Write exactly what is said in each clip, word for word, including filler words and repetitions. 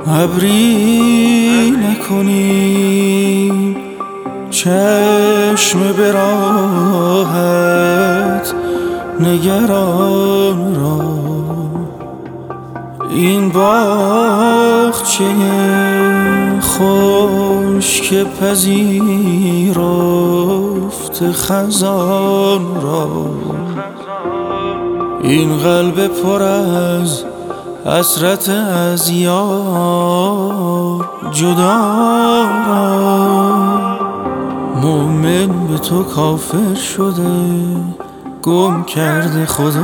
ابری نکنی چشم به راحت نگران را، این باغچه خشک پذیرفت خزان را، این قلب پر از حسرت از یار جدا را. مومن به تو کافر شده، گم کرده خدا.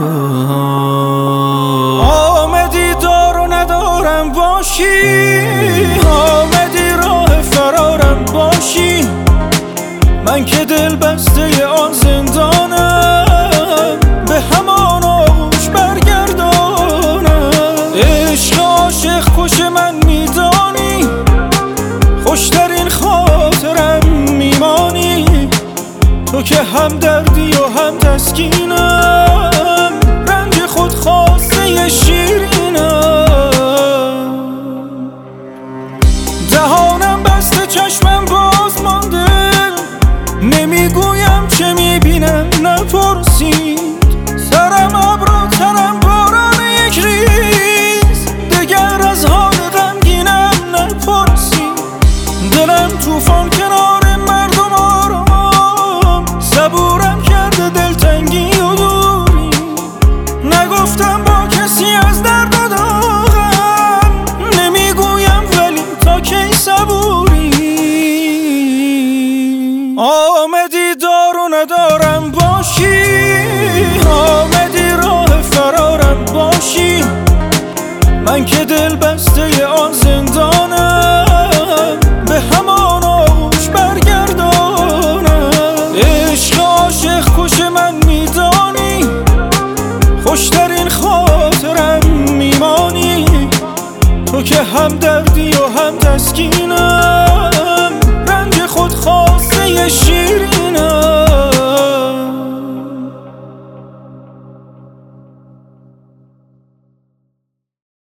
آمدی دار و ندارم باشی، آمدی راه فرارم باشی، من که دل بسته آن زندانم، به همان آغوش برگردانم. عشق عاشق کش من میدانی، خوشترین خاطرم میمانی، تو که هم دردی و هم تسکینم، رنج خود خواسته شیرینم. دهانم بسته چشمم باز مانده، نمیگویم چه میبینم نپرسید، سرم ابر و تنم باران یک ریز، دگر از حال غمگینم نپرسید. دلم طوفان کنار مردم آرام، صبورم کرده دلتنگی و دوری، نگفتم با کسی از درد و داغم، نمیگویم ولی تا کی صبوری. آمدی دار و ندارم باشی، آمدی راه فرارم باشی، من که دل بسته آن زندانم، به همان آغوش برگردانم. عشق عاشق کش من میدانی، خوشترین خاطرم میمانی، تو که هم دردی و هم تسکینم، رنج خود خواسته شیر